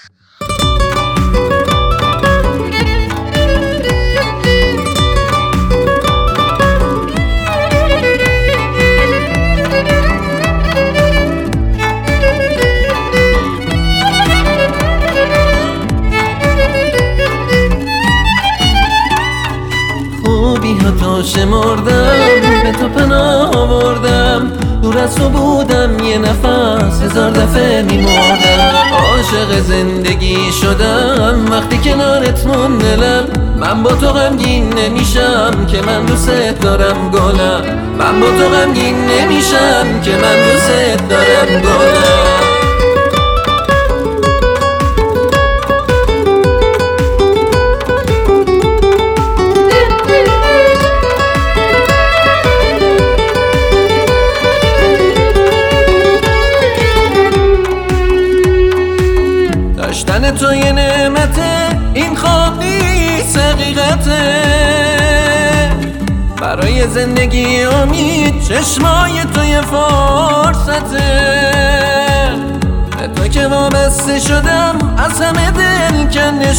تو شمردم به تو پناه آوردم، دور از تو بودم یه نفس 1000 دفعه میمردم. عاشق زندگی شدم وقتی کنارت موندم. من با تو غمگین نمیشم که من دوست دارم گلم. من با تو غمگین نمیشم که من دوست دارم گلم. داشتن تو یه نعمته، این خواب نیست حقیقته. برای زندگی امید چشمای تو یه فرصته. به تو که وابسته شدم از همه دل کنده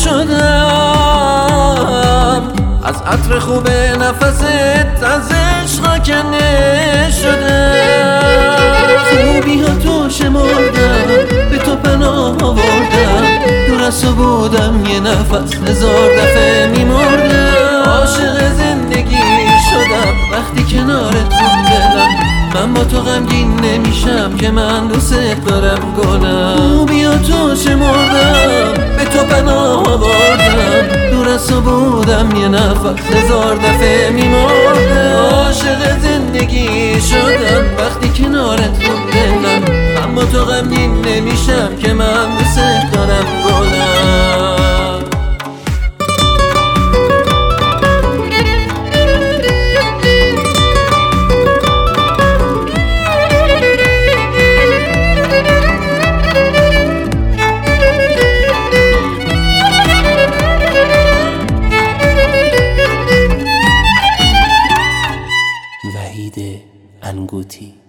شدم. از عطر خوب نفست از عشقا کنده شدم. خوبی ها تو شمردم به تو پناه آوردم، دور از تو بودم یه نفس 1000 دفعه میمردم. عاشق زندگی شدم وقتی کنارت موندم. من با تو غمگین نمیشم که من دوست دارم گلم. خوبی ها تو شمردم به تو پناه آوردم، دور از تو بودم یه نفس 1000 دفعه میمردم. عاشق زندگی شدم وقتی کنارت موندم. من با تو غمگین نمیشم که من دوست دارم گلم. وحید انگوتی.